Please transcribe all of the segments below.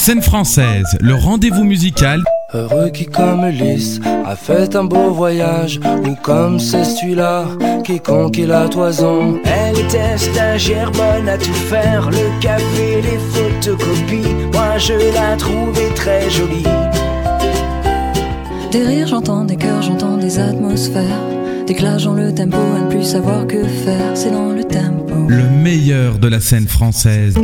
Scène française, le rendez-vous musical. Heureux qui comme Ulysse a fait un beau voyage, ou comme c'est celui-là qui conquit la toison. Elle était stagiaire bonne à tout faire, le café, les photocopies, moi je la trouvais très jolie. Des rires j'entends, des cœurs j'entends, des atmosphères, des clashs dans le tempo, à ne plus savoir que faire, c'est dans le tempo. Le meilleur de la scène française.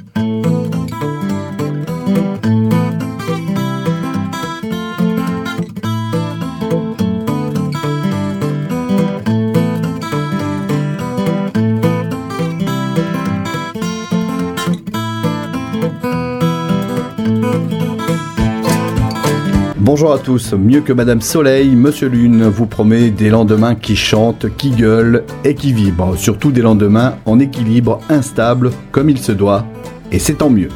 Bonjour à tous, mieux que Madame Soleil, Monsieur Lune vous promet des lendemains qui chantent, qui gueulent et qui vibrent. Surtout des lendemains en équilibre, instables, comme il se doit, et c'est tant mieux.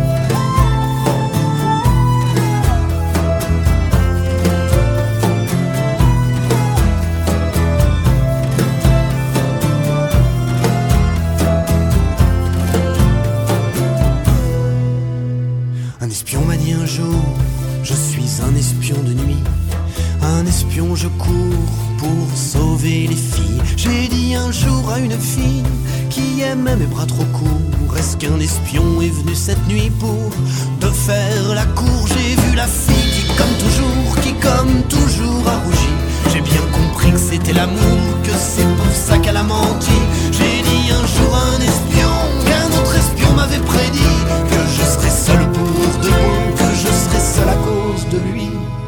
Un espion m'a dit un jour, je suis un espion de nuit. Un espion, je cours pour sauver les filles. J'ai dit un jour à une fille qui aimait mes bras trop courts, est-ce qu'un espion est venu cette nuit pour te faire la cour? J'ai vu la fille qui comme toujours a rougi. J'ai bien compris que c'était l'amour, que c'est pour ça qu'elle a menti. J'ai dit un jour à un espion qu'un autre espion m'avait prédit que je serais seul pour de bon, que je serais seul à cause de lui.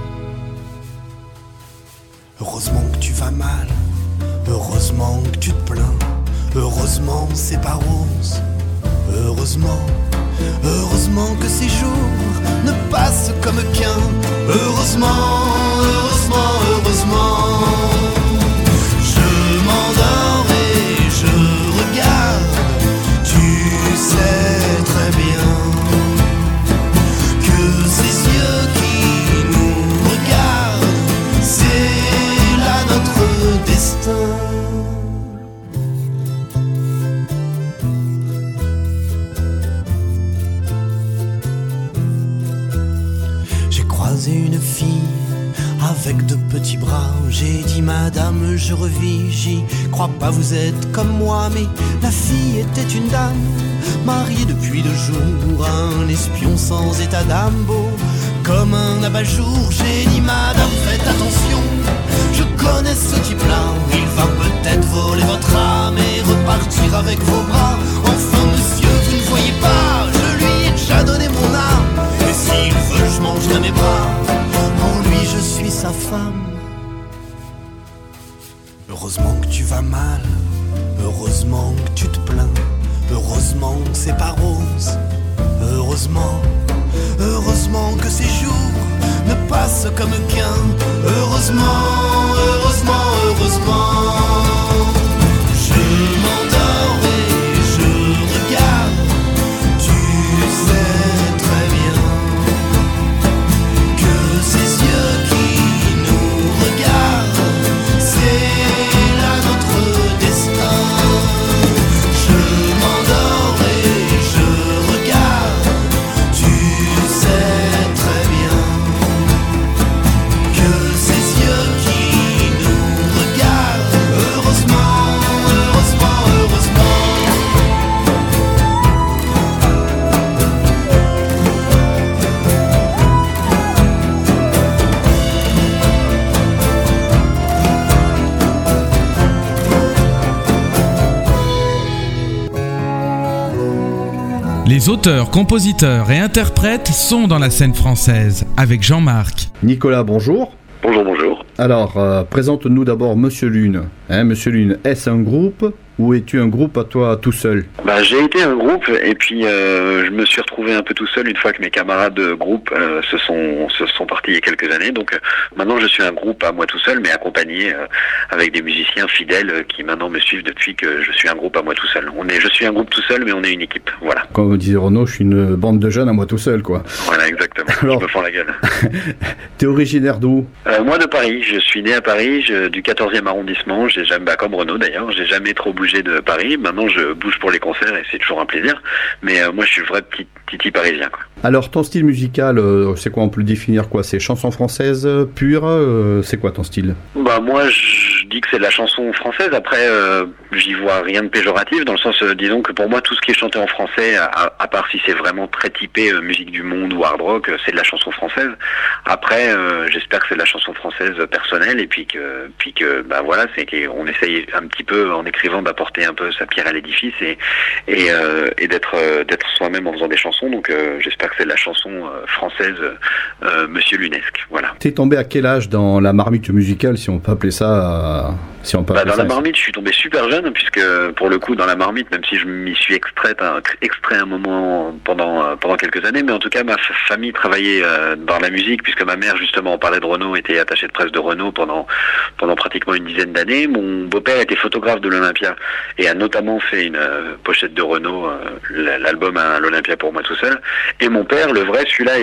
Heureusement que tu vas mal, heureusement que tu te plains, heureusement c'est pas rose, heureusement que ces jours ne passent comme qu'un. Heureusement je m'endors et je regarde, tu sais très bien que ces yeux qui nous regardent, c'est là notre destin. J'ai croisé une fille avec de petits bras, j'ai dit madame je revis, j'y crois pas vous êtes comme moi, mais la fille était une dame, mariée depuis 2 jours, un espion sans état d'âme, beau comme un abat-jour. J'ai dit madame faites attention, je connais ce type-là, il va peut-être voler votre âme et repartir avec vos bras. Enfin monsieur vous ne voyez pas, je lui ai déjà donné mon âme, et s'il veut je mangerai mes bras, pour lui je suis sa femme. Heureusement que tu vas mal, heureusement que tu te plains, heureusement que c'est pas rose, heureusement que ces jours ne passent comme qu'un. Heureusement je m'endors et je regarde, tu sais très bien que ces yeux qui nous regardent, c'est là notre destin. Je m'endors et je regarde, tu sais très bien que ces yeux qui nous regardent. Heureusement Les auteurs, compositeurs et interprètes sont dans la scène française avec Jean-Marc. Nicolas, bonjour. Bonjour. Alors, présente-nous d'abord Monsieur Lune. Monsieur Lune, est-ce un groupe ou es-tu un groupe à toi tout seul? J'ai été un groupe et puis je me suis retrouvé un peu tout seul une fois que mes camarades de groupe se sont partis il y a quelques années. Donc maintenant je suis un groupe à moi tout seul, mais accompagné avec des musiciens fidèles qui maintenant me suivent depuis que je suis un groupe à moi tout seul. Je suis un groupe tout seul, mais on est une équipe. Voilà. Comme disait Renaud, je suis une bande de jeunes à moi tout seul, quoi. Voilà, exactement. Alors, je me fends la gueule. T'es originaire d'où? Moi de Paris. Je suis né à Paris, du 14e arrondissement. J'ai jamais, comme Renaud d'ailleurs, j'ai jamais trop bougé de Paris. Maintenant je bouge pour les concerts et c'est toujours un plaisir. Mais moi je suis le vrai petit titi parisien, quoi. Alors ton style musical, c'est quoi, on peut le définir quoi? C'est chanson française pure, c'est quoi ton style? Bah moi je dis que c'est de la chanson française, après j'y vois rien de péjoratif, dans le sens disons que pour moi tout ce qui est chanté en français, à part si c'est vraiment très typé musique du monde ou hard rock, c'est de la chanson française. Après j'espère que c'est de la chanson française personnelle, et puis que bah voilà, c'est qu'on essaye un petit peu en écrivant d'apporter un peu sa pierre à l'édifice et d'être soi-même en faisant des chansons, donc j'espère que c'est de la chanson française Monsieur Lunesque, voilà. T'es tombé à quel âge dans la marmite musicale, si on peut appeler ça dans la marmite, je suis tombé super jeune, puisque pour le coup dans la marmite, même si je m'y suis extrait un moment pendant quelques années, mais en tout cas ma famille travaillait dans la musique, puisque ma mère, justement, on parlait de Renault, était attachée de presse de Renault pendant pratiquement une dizaine d'années. Mon beau-père était photographe de l'Olympia et a notamment fait une pochette de Renault, l'album à l'Olympia pour moi tout seul. Et mon père, le vrai, celui-là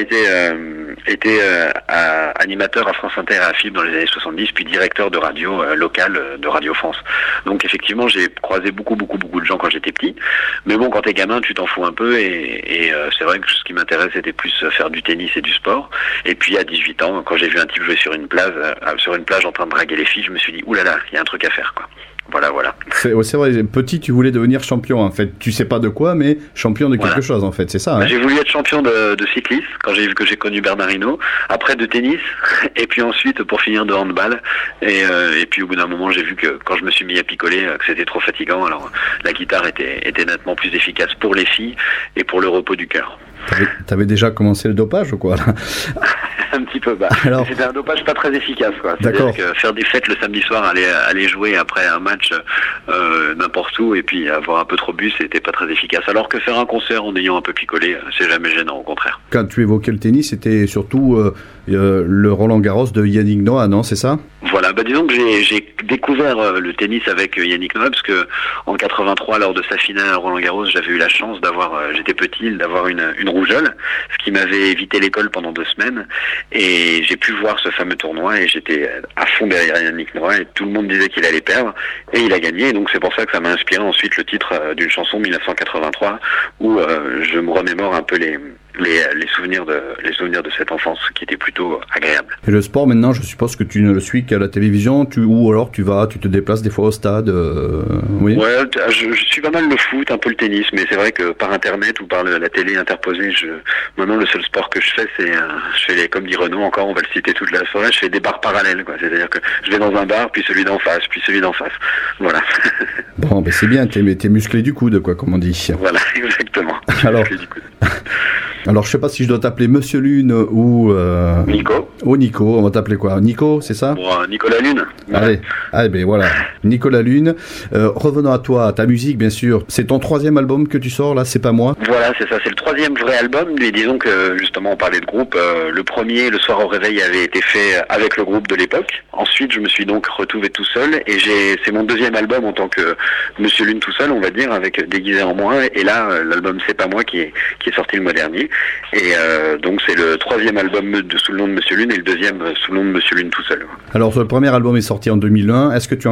était animateur à France Inter et à FIB dans les années 70, puis directeur de radio locale de Radio France. Donc effectivement, j'ai croisé beaucoup de gens quand j'étais petit. Mais bon, quand t'es gamin, tu t'en fous un peu, et c'est vrai que ce qui m'intéresse, c'était plus faire du tennis et du sport. Et puis à 18 ans, quand j'ai vu un type jouer sur une plage en train de draguer les filles, je me suis dit oulala, il y a un truc à faire, quoi. Voilà. C'est vrai, petit, tu voulais devenir champion, en fait. Tu sais pas de quoi, mais champion de quelque chose, en fait, c'est ça, hein. J'ai voulu être champion de cyclisme, quand j'ai vu que j'ai connu Bernard Hinault, après de tennis, et puis ensuite, pour finir, de handball. Et puis au bout d'un moment, j'ai vu que quand je me suis mis à picoler, que c'était trop fatigant, alors la guitare était nettement plus efficace pour les filles et pour le repos du cœur. T'avais déjà commencé le dopage ou quoi, là? Un petit peu, alors, c'était un dopage pas très efficace, quoi. D'accord. C'est-à-dire que faire des fêtes le samedi soir, aller jouer après un match n'importe où, et puis avoir un peu trop bu, c'était pas très efficace. Alors que faire un concert en ayant un peu picolé, c'est jamais gênant, au contraire. Quand tu évoquais le tennis, c'était surtout le Roland Garros de Yannick Noah, non, c'est ça? Voilà, disons que j'ai découvert le tennis avec Yannick Noah, parce que en 83, lors de sa finale à Roland Garros, j'avais eu la chance j'étais petit, d'avoir une rougeole, ce qui m'avait évité l'école pendant 2 semaines, et j'ai pu voir ce fameux tournoi, et j'étais à fond derrière Yannick Noah, et tout le monde disait qu'il allait perdre, et il a gagné, et donc c'est pour ça que ça m'a inspiré ensuite le titre d'une chanson 1983, où je me remémore un peu les souvenirs de cette enfance qui était plutôt agréable. Et le sport, maintenant, je suppose que tu ne le suis qu'à la télévision, ou alors tu te déplaces des fois au stade, oui? Ouais, je suis pas mal le foot, un peu le tennis, mais c'est vrai que par internet ou par la télé interposée, maintenant le seul sport que je fais, c'est je fais comme dit Renaud, encore on va le citer toute la soirée, je fais des bars parallèles, quoi. C'est-à-dire que je vais dans un bar, puis celui d'en face, puis celui d'en face. Voilà. Bon, c'est bien, t'es musclé du coude, quoi, comme on dit. Voilà, exactement. Alors, alors, je sais pas si je dois t'appeler Monsieur Lune ou Nico. Ou Nico, on va t'appeler quoi? Nico, c'est ça? Bon, Nicolas Lune. Allez, voilà. Nicolas Lune. Revenons à toi, à ta musique, bien sûr. C'est ton 3e album que tu sors, là, C'est pas moi? Voilà, c'est ça, c'est le 3e vrai album. Mais disons que, justement, on parlait de groupe. Le premier, Le soir au réveil, avait été fait avec le groupe de l'époque. Ensuite, je me suis donc retrouvé tout seul. Et c'est mon 2e album en tant que Monsieur Lune tout seul, on va dire, avec Déguisé en moi. Et là, l'album C'est pas moi qui est sorti le mois dernier. Et donc c'est le 3e album sous le nom de Monsieur Lune et le 2e sous le nom de Monsieur Lune tout seul. Alors le premier album est sorti en 2001. Est-ce que tu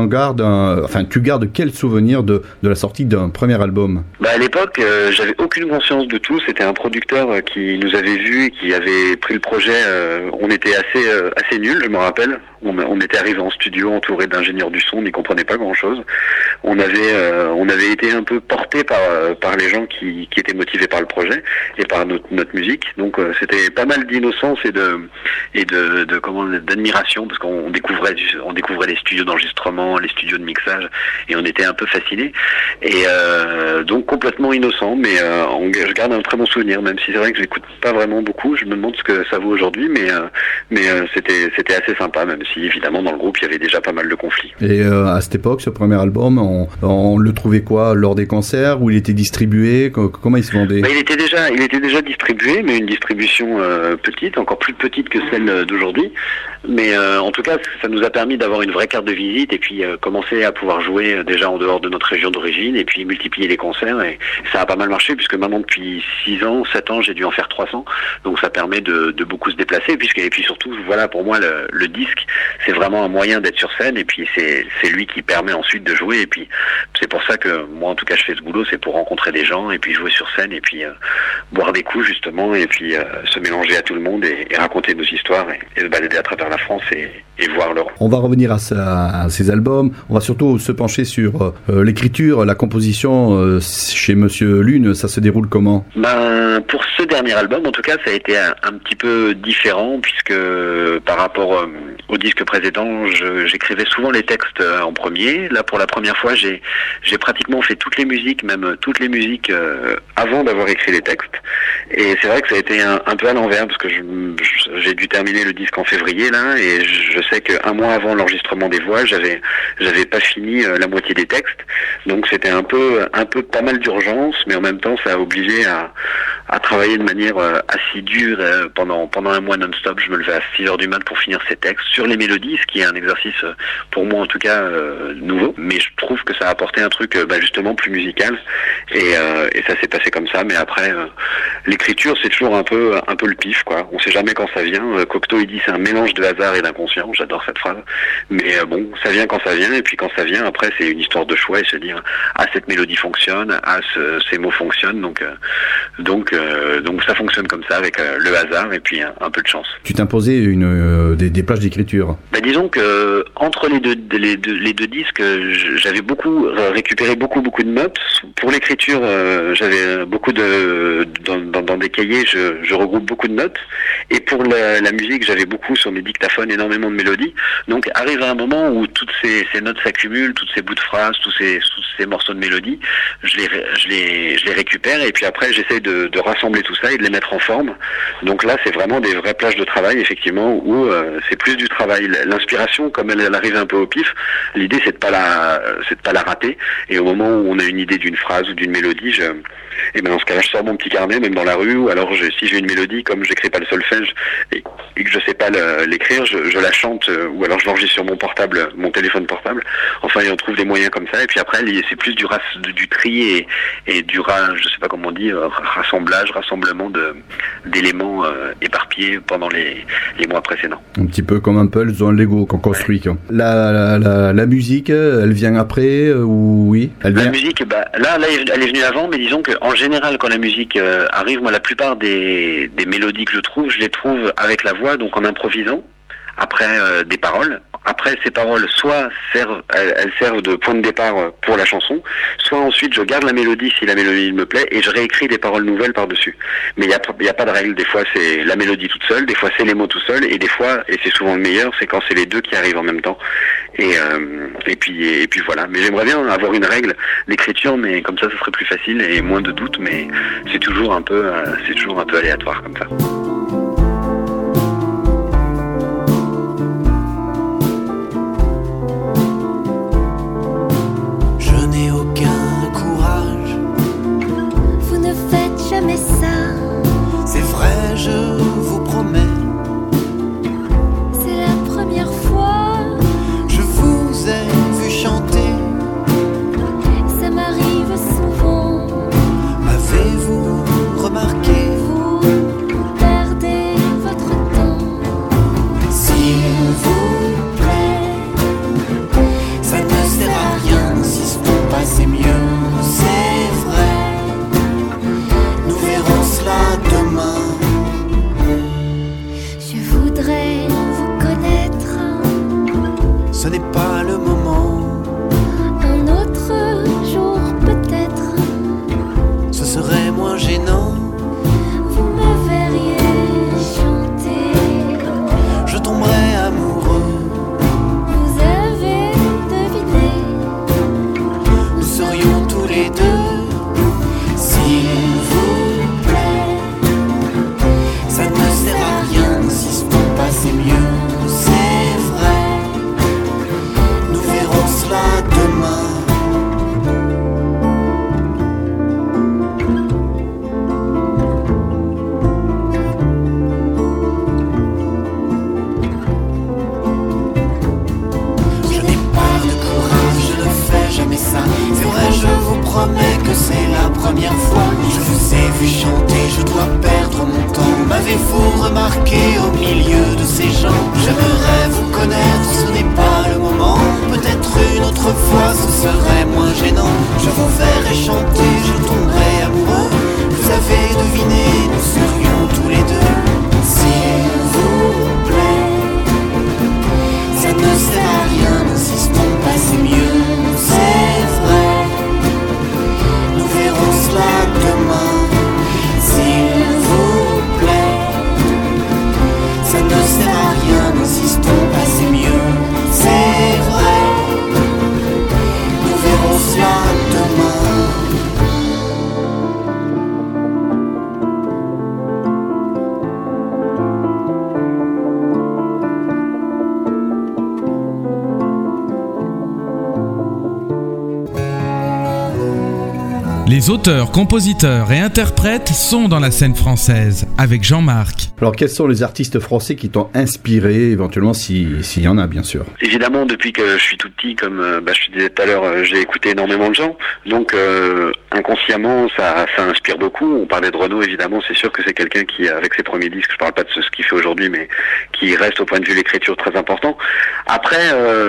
tu gardes quel souvenir de la sortie d'un premier album? À l'époque, j'avais aucune conscience de tout. C'était un producteur qui nous avait vus et qui avait pris le projet. On était assez nuls, je me rappelle. On était arrivé en studio entouré d'ingénieurs du son, on n'y comprenait pas grand-chose. On avait été un peu porté par les gens qui étaient motivés par le projet et par notre musique. Donc c'était pas mal d'innocence et d'admiration, parce qu'on découvrait les studios d'enregistrement, les studios de mixage, et on était un peu fascinés. Et donc complètement innocent, mais je garde un très bon souvenir, même si c'est vrai que j'écoute pas vraiment beaucoup. Je me demande ce que ça vaut aujourd'hui, mais c'était assez sympa, même si évidemment dans le groupe il y avait déjà pas mal de conflits. Et à cette époque, ce premier album, on le trouvait quoi, lors des concerts, où il était distribué, comment il se vendait? Il était déjà distribué, mais une distribution petite, encore plus petite que celle d'aujourd'hui. Mais en tout cas, ça nous a permis d'avoir une vraie carte de visite et puis commencer à pouvoir jouer déjà en dehors de notre région d'origine et puis multiplier les concerts. Et ça a pas mal marché, puisque maintenant depuis 7 ans, j'ai dû en faire 300. Donc ça permet de beaucoup se déplacer, et puis surtout, voilà, pour moi, le disque, c'est vraiment un moyen d'être sur scène, et puis c'est lui qui permet ensuite de jouer. Et puis c'est pour ça que moi, en tout cas, je fais ce boulot, c'est pour rencontrer des gens et puis jouer sur scène et puis boire des coups. justement, et puis se mélanger à tout le monde et raconter nos histoires et se balader à travers la France et voir l'Europe. On va revenir à ces albums. On va surtout se pencher sur l'écriture, la composition chez Monsieur Lune. Ça se déroule comment? Pour ce dernier album, en tout cas, ça a été un petit peu différent puisque par rapport au disque précédent, j'écrivais souvent les textes en premier. Là, pour la première fois, j'ai pratiquement fait toutes les musiques, même toutes les musiques avant d'avoir écrit les textes. Et c'est vrai que ça a été un peu à l'envers parce que j'ai dû terminer le disque en février là, et je sais qu'un mois avant l'enregistrement des voix, j'avais pas fini la moitié des textes. Donc c'était un peu pas mal d'urgence, mais en même temps, ça a obligé à travailler de manière assidue pendant un mois non-stop. Je me levais à 6h du mat pour finir ces textes sur les mélodies, ce qui est un exercice pour moi en tout cas nouveau, mais je trouve que ça a apporté un truc justement plus musical et ça s'est passé comme ça. Mais après l'écriture, c'est toujours un peu le pif quoi. On sait jamais quand ça vient. Cocteau il dit c'est un mélange de hasard et d'inconscient. J'adore cette phrase. Mais ça vient quand ça vient, et puis quand ça vient après c'est une histoire de choix et se dire cette mélodie fonctionne, ces mots fonctionnent, donc ça fonctionne comme ça avec le hasard et puis un peu de chance. Tu t'imposais des plages d'écriture. Disons que entre les deux disques, j'avais récupéré beaucoup de notes. Pour l'écriture, j'avais beaucoup dans des cahiers, je regroupe beaucoup de notes. Et pour la musique, j'avais beaucoup sur mes dictaphones, énormément de mélodies. Donc arrive un moment où toutes ces notes s'accumulent, tous ces bouts de phrases, tous ces morceaux de mélodie, je les récupère et puis après j'essaie de rassembler tout ça et de les mettre en forme. Donc là, c'est vraiment des vraies plages de travail, effectivement, où c'est plus du travail. L'inspiration, comme elle arrive un peu au pif, l'idée c'est de pas la rater. Et au moment où on a une idée d'une phrase ou d'une mélodie, dans ce cas-là, je sors mon petit carnet, même dans la rue, ou alors si j'ai une mélodie, comme j'écris pas le solfège et que je sais pas l'écrire, je la chante, ou alors je l'enregistre sur mon téléphone portable. Enfin, on trouve des moyens comme ça. Et puis après, c'est plus du tri et du je sais pas comment on dit, rassemblement d'éléments éparpillés pendant les mois précédents. Un petit peu comme un puzzle dans Lego qu'on construit. Ouais. La musique, elle vient après ou oui? La musique, là, elle est venue avant, mais disons qu'en général, quand la musique arrive, moi, la plupart des mélodies que je les trouve avec la voix, donc en improvisant, après des paroles. Après, ces paroles, soit elles servent de point de départ pour la chanson, soit ensuite je garde la mélodie si la mélodie me plaît et je réécris des paroles nouvelles par-dessus. Mais il y a pas de règle. Des fois, c'est la mélodie toute seule, des fois c'est les mots tout seuls, et des fois, et c'est souvent le meilleur, c'est quand c'est les deux qui arrivent en même temps. Et puis voilà. Mais j'aimerais bien avoir une règle d'écriture, mais comme ça serait plus facile et moins de doutes. Mais c'est toujours un peu aléatoire comme ça. Jamais ça. C'est vrai, je vous promets. C'est la première fois. Je vous ai vu chanter. Ça m'arrive souvent. M'avez-vous remarqué? Vous perdez votre temps. S'il vous plaît, ça ne sert à rien. Si ce n'est pas, c'est mieux. C'est vrai. Demain, je voudrais vous connaître. Ce n'est pas le moment. Un autre jour peut-être. Ce serait moins gênant. Vous me verriez chanter. Je tomberais amoureux. Vous avez deviné. Nous serions tous les deux. Si vous c'est mieux, c'est vrai. Nous verrons cela demain. Je n'ai pas de courage, je ne fais jamais ça. C'est vrai, je vous promets que c'est la première fois. Je vous ai vu chanter, je dois perdre mon temps. M'avez-vous remarqué au milieu de ces gens? J'aimerais vous connaître, ce n'est pas le moment. Peut-être une autre fois, ce serait moins gênant. Je vous verrai chanter, je tomberai amoureux. Vous avez deviné, nous Les auteurs, compositeurs et interprètes sont dans la scène française avec Jean-Marc. Alors quels sont les artistes français qui t'ont inspiré, éventuellement s'il y en a bien sûr? Évidemment, depuis que je suis tout petit, comme je te disais tout à l'heure, j'ai écouté énormément de gens, donc inconsciemment ça inspire beaucoup. On parlait de Renaud, évidemment, c'est sûr que c'est quelqu'un qui, avec ses premiers disques, je parle pas de ce qu'il fait aujourd'hui, mais qui reste au point de vue de l'écriture très important. Après,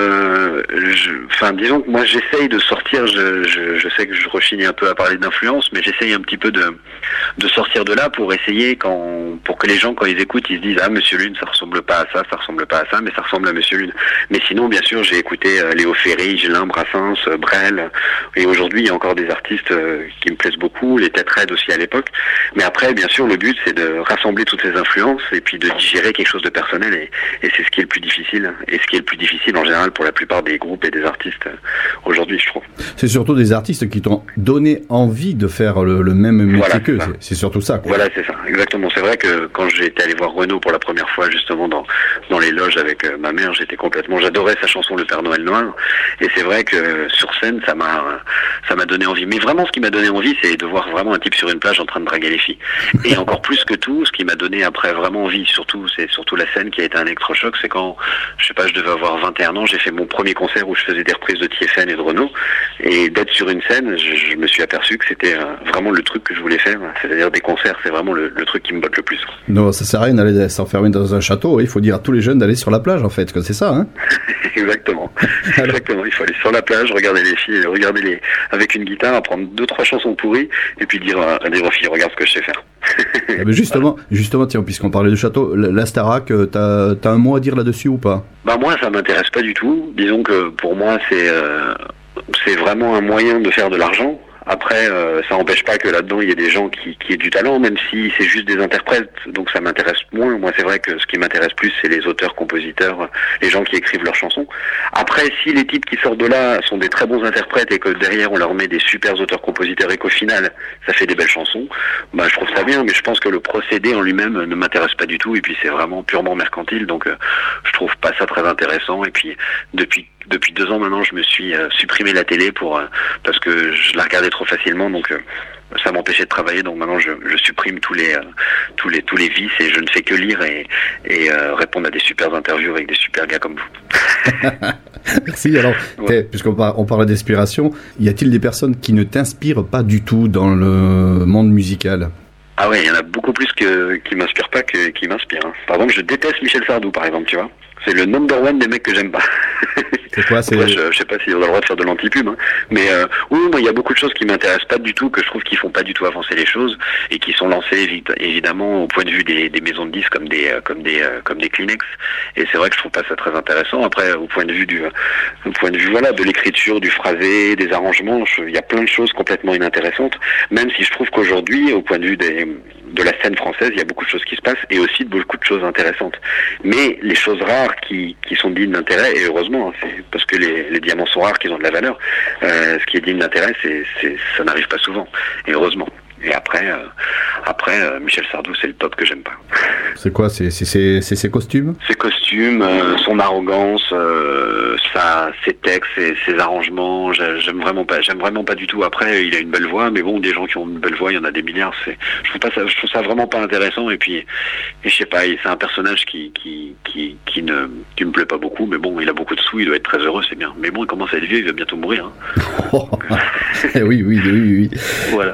disons que moi j'essaye de sortir, je sais que je rechigne un peu à parler d'influence, mais j'essaye un petit peu de sortir de là pour essayer pour que les gens, quand ils écoutent, ils se disent ah Monsieur Lune, ça ressemble pas à ça, ça ressemble pas à ça, mais ça ressemble à Monsieur Lune. Mais sinon, bien sûr, j'ai écouté Léo Ferry, Gélin, Brassens, Brel, et aujourd'hui il y a encore des artistes qui me plaisent beaucoup, les Têtes Raides aussi à l'époque. Mais après, bien sûr, le but c'est de rassembler toutes ces influences et puis de digérer quelque chose de personnel, et c'est ce qui est le plus difficile, et ce qui est le plus difficile en général pour la plupart des groupes et des artistes aujourd'hui, je trouve. C'est surtout des artistes qui t'ont donné envie de faire le même métier qu'eux, c'est surtout ça, quoi. Voilà, c'est ça, exactement. C'est vrai que quand j'étais allé voir Renaud pour la première fois, justement dans les loges avec ma mère, j'adorais sa chanson Le Père Noël Noir, et c'est vrai que sur scène ça m'a donné envie. Mais vraiment, ce qui m'a donné envie, c'est de voir vraiment un type sur une plage en train de draguer les filles. Et encore plus que tout, ce qui m'a donné après vraiment envie, c'est surtout la scène qui a été un électrochoc, c'est quand, je devais avoir 21 ans, j'ai fait mon premier concert où je faisais des reprises de Thiéphène et de Renaud, et d'être sur une scène, je me suis aperçu que c'était vraiment le truc que je voulais faire, c'est-à-dire des concerts, c'est vraiment le truc qui me botte le plus. Non, ça sert à rien d'aller s'enfermer dans un château, il faut dire à tous les jeunes d'aller sur la plage en fait, c'est ça, hein? Exactement. Exactement, il faut aller sur la plage, regarder les filles, avec une guitare, apprendre 2-3 chansons pourries, et puis dire aux filles, regarde ce que je sais faire. Mais justement, tiens, puisqu'on parlait de château, la Starac, t'as un mot à dire là-dessus ou pas? Moi, ça m'intéresse pas du tout. Disons que pour moi, c'est vraiment un moyen de faire de l'argent. Après, ça n'empêche pas que là-dedans, il y ait des gens qui aient du talent, même si c'est juste des interprètes, donc ça m'intéresse moins. Moi, c'est vrai que ce qui m'intéresse plus, c'est les auteurs, compositeurs, les gens qui écrivent leurs chansons. Après, si les types qui sortent de là sont des très bons interprètes et que derrière, on leur met des super auteurs, compositeurs et qu'au final, ça fait des belles chansons, je trouve ça bien, mais je pense que le procédé en lui-même ne m'intéresse pas du tout, et puis c'est vraiment purement mercantile, donc je trouve pas ça très intéressant. Et puis, depuis 2 ans maintenant, je me suis supprimé la télé parce que je la regardais trop facilement, donc ça m'empêchait de travailler. Donc maintenant, je supprime tous les vices, et je ne fais que lire et répondre à des super interviews avec des super gars comme vous. Merci. Alors, puisqu'on parle d'inspiration, y a-t-il des personnes qui ne t'inspirent pas du tout dans le monde musical? Ah ouais, il y en a beaucoup plus qui m'inspirent pas que qui m'inspirent. Hein. Par exemple, je déteste Michel Sardou, par exemple, tu vois. C'est le number one des mecs que j'aime pas. C'est quoi, c'est... Après, je sais pas si on a le droit de faire de l'anti-pub, hein. Mais oui, moi, il y a beaucoup de choses qui m'intéressent pas du tout, que je trouve qu'ils font pas du tout avancer les choses, et qui sont lancées évidemment au point de vue des maisons de disques comme des Kleenex. Et c'est vrai que je trouve pas ça très intéressant. Après, au point de vue voilà, de l'écriture, du phrasé, des arrangements, il y a plein de choses complètement inintéressantes. Même si je trouve qu'aujourd'hui, au point de vue de la scène française, il y a beaucoup de choses qui se passent, et aussi beaucoup de choses intéressantes. Mais les choses rares qui sont dignes d'intérêt, et heureusement, hein, c'est parce que les diamants sont rares qu'ils ont de la valeur, ce qui est digne d'intérêt, ça n'arrive pas souvent, et heureusement. Et après, Michel Sardou, c'est le top que j'aime pas. C'est quoi? C'est ses costumes? Ses costumes, son arrogance, ses textes, ses arrangements, j'aime vraiment pas du tout. Après, il a une belle voix, mais bon, des gens qui ont une belle voix, il y en a des milliards. Je trouve ça vraiment pas intéressant. Et je sais pas, c'est un personnage qui me plaît pas beaucoup, mais bon, il a beaucoup de sous, il doit être très heureux, c'est bien. Mais bon, il commence à être vieux, il va bientôt mourir. Hein. oui. Voilà.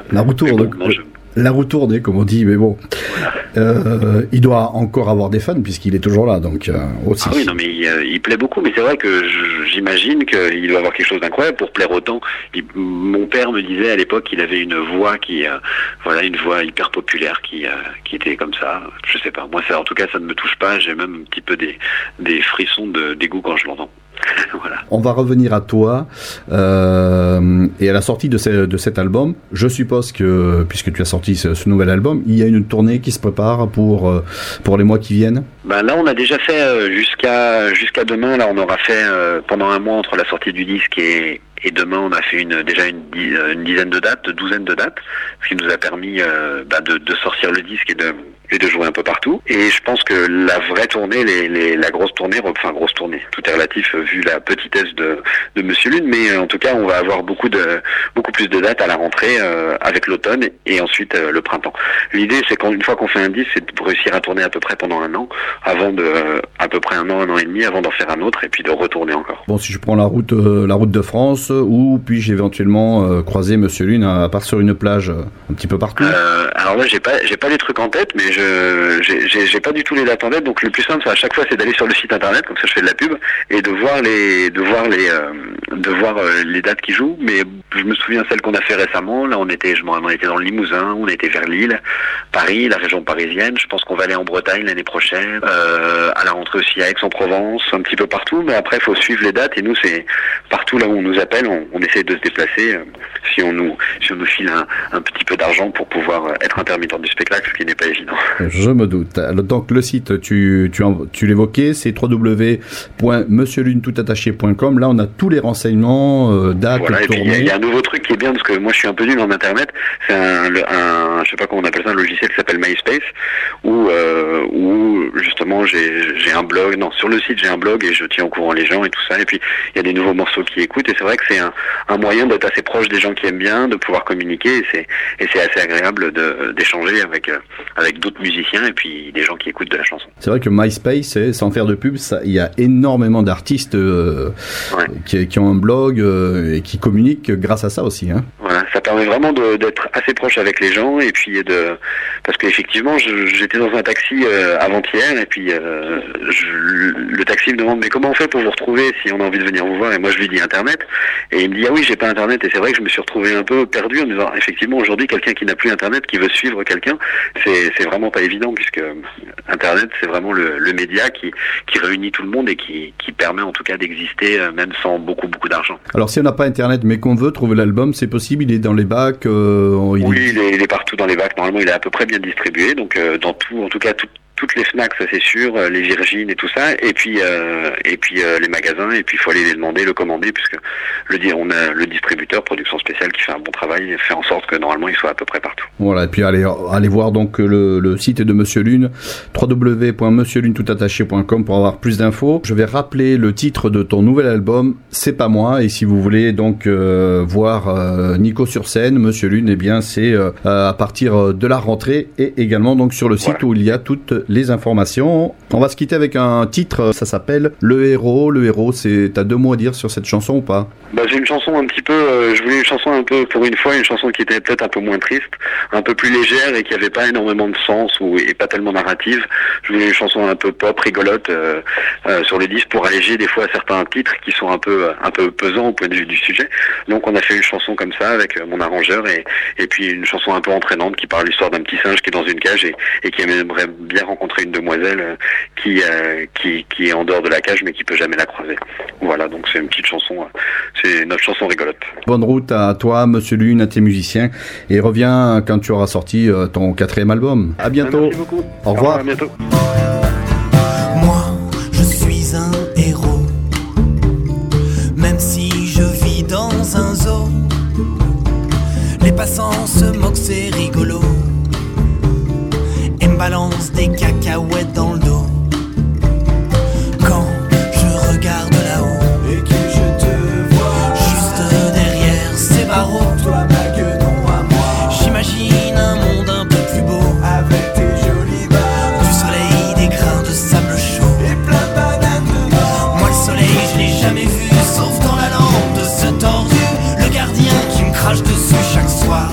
La roue tourne, comme on dit, mais bon. Voilà. Il doit encore avoir des fans puisqu'il est toujours là, donc aussi. Ah oui, non, mais il plaît beaucoup, mais c'est vrai que j'imagine qu'il doit avoir quelque chose d'incroyable pour plaire autant. Mon père me disait à l'époque qu'il avait une voix une voix hyper populaire qui était comme ça. Je sais pas. Moi, en tout cas, ça ne me touche pas. J'ai même un petit peu des frissons d'égout quand je l'entends. Voilà. On va revenir à toi et à la sortie de cet album. Je suppose que, puisque tu as sorti ce nouvel album, il y a une tournée qui se prépare pour les mois qui viennent. Là, on a déjà fait jusqu'à demain. Là, on aura fait pendant un mois entre la sortie du disque et demain, on a fait déjà une douzaine de dates, ce qui nous a permis de sortir le disque et de jouer un peu partout. Et je pense que la vraie tournée, la grosse tournée, tout est relatif vu la petitesse de Monsieur Lune, mais en tout cas on va avoir beaucoup plus de dates à la rentrée avec l'automne et ensuite le printemps. L'idée c'est qu'une fois qu'on fait un disque, c'est de réussir à tourner à peu près pendant un an, à peu près un an et demi avant d'en faire un autre et puis de retourner encore. Bon, si je prends la route de France, où puis-je éventuellement croiser Monsieur Lune à part sur une plage un petit peu partout? Alors là j'ai pas les trucs en tête, mais j'ai pas du tout les dates en tête, donc le plus simple à chaque fois c'est d'aller sur le site internet, comme ça je fais de la pub et de voir les dates qui jouent. Mais je me souviens celle qu'on a fait récemment, là on était dans le Limousin, on était vers Lille, Paris, la région parisienne. Je pense qu'on va aller en Bretagne l'année prochaine, à la rentrée aussi à Aix-en-Provence, un petit peu partout, mais après il faut suivre les dates et nous c'est partout là où on nous appelle, on essaie de se déplacer si on nous file un petit peu d'argent pour pouvoir être intermittent du spectacle, ce qui n'est pas évident. Je me doute. Donc le site, tu l'évoquais, c'est www.monsieurlune.com. Là, on a tous les renseignements, dates, voilà, et puis tournées. il y a un nouveau truc qui est bien, parce que moi je suis un peu nul en internet, c'est je sais pas comment on appelle ça, un logiciel qui s'appelle MySpace, où justement j'ai un blog, sur le site j'ai un blog et je tiens au courant les gens et tout ça, et puis il y a des nouveaux morceaux qui écoutent, et c'est vrai que c'est un moyen d'être assez proche des gens qui aiment bien, de pouvoir communiquer, et c'est assez agréable d'échanger avec d'autres musiciens et puis des gens qui écoutent de la chanson. C'est vrai que MySpace, sans faire de pub, il y a énormément d'artistes qui ont un blog et qui communiquent grâce à ça aussi. Hein. Voilà, ça permet vraiment d'être assez proche avec les gens, et puis parce qu'effectivement j'étais dans un taxi avant-hier, et puis le taxi me demande mais comment on fait pour vous retrouver si on a envie de venir vous voir, et moi je lui dis internet, et il me dit ah oui j'ai pas internet, et c'est vrai que je me suis retrouvé un peu perdu en me disant effectivement aujourd'hui quelqu'un qui n'a plus internet, qui veut suivre quelqu'un, c'est vraiment pas évident, puisque internet c'est vraiment le média qui réunit tout le monde et qui permet en tout cas d'exister même sans beaucoup d'argent. Alors si on n'a pas internet mais qu'on veut trouver l'album, c'est possible, il est dans les bacs il est partout dans les bacs, normalement il est à peu près bien distribué, donc dans tout, en tout cas toutes les Fnac, ça c'est sûr, les Virgin et tout ça, et puis les magasins, et puis il faut aller les demander, le commander, puisque on a le distributeur Production Spéciale qui fait un bon travail et fait en sorte que normalement il soit à peu près partout. Voilà, et puis allez voir donc le site de Monsieur Lune, www.monsieurlune.com pour avoir plus d'infos. Je vais rappeler le titre de ton nouvel album, C'est pas moi, et si vous voulez donc voir Nico sur scène, Monsieur Lune, eh bien c'est à partir de la rentrée, et également donc sur le site où il y a toutes les informations. On va se quitter avec un titre, ça s'appelle Le Héros. Le Héros, t'as 2 mots à dire sur cette chanson ou pas? J'ai une chanson un petit peu, je voulais une chanson un peu, pour une fois, une chanson qui était peut-être un peu moins triste, un peu plus légère et qui avait pas énormément de sens et pas tellement narrative. Je voulais une chanson un peu pop, rigolote sur les disques pour alléger des fois certains titres qui sont un peu pesants au point de vue du sujet. Donc on a fait une chanson comme ça avec mon arrangeur et puis une chanson un peu entraînante qui parle l'histoire d'un petit singe qui est dans une cage et qui aimerait bien rencontrer une demoiselle qui est en dehors de la cage mais qui peut jamais la croiser. Voilà, donc c'est une petite chanson, c'est notre chanson rigolote. Bonne route à toi, Monsieur Lune, à tes musiciens, et reviens quand tu auras sorti ton 4e album. À bientôt. Merci beaucoup. Au revoir. À bientôt. Moi, je suis un héros, même si je vis dans un zoo. Les passants se moquent, c'est rigolo, et me balancent des cacahuètes dans le dos. Quand je regarde là-haut et que je te vois juste derrière ces barreaux, toi ma guenon à moi, j'imagine un monde un peu plus beau, avec tes jolies barres, du soleil, des grains de sable chaud et plein de bananes dedans. Moi le soleil je l'ai jamais vu, sauf dans la lampe de ce tordu, le gardien qui me crache dessus chaque soir.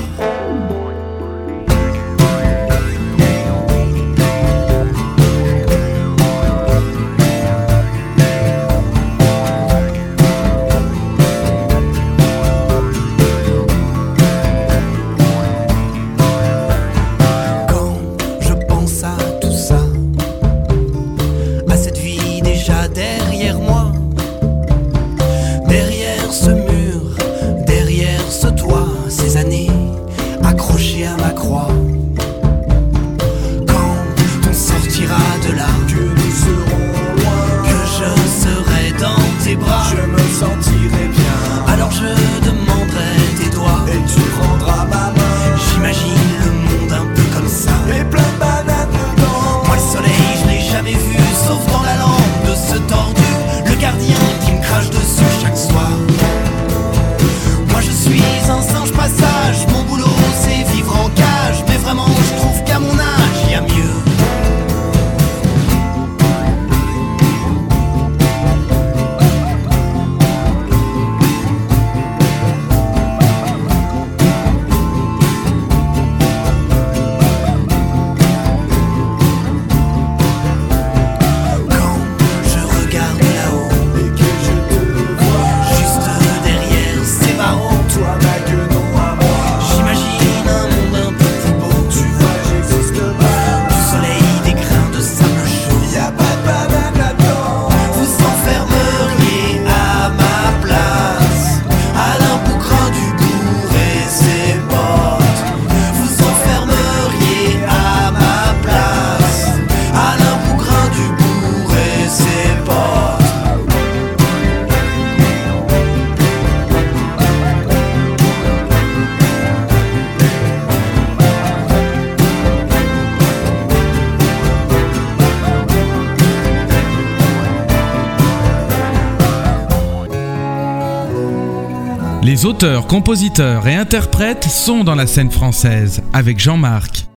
Les auteurs, compositeurs et interprètes sont dans la scène française avec Jean-Marc.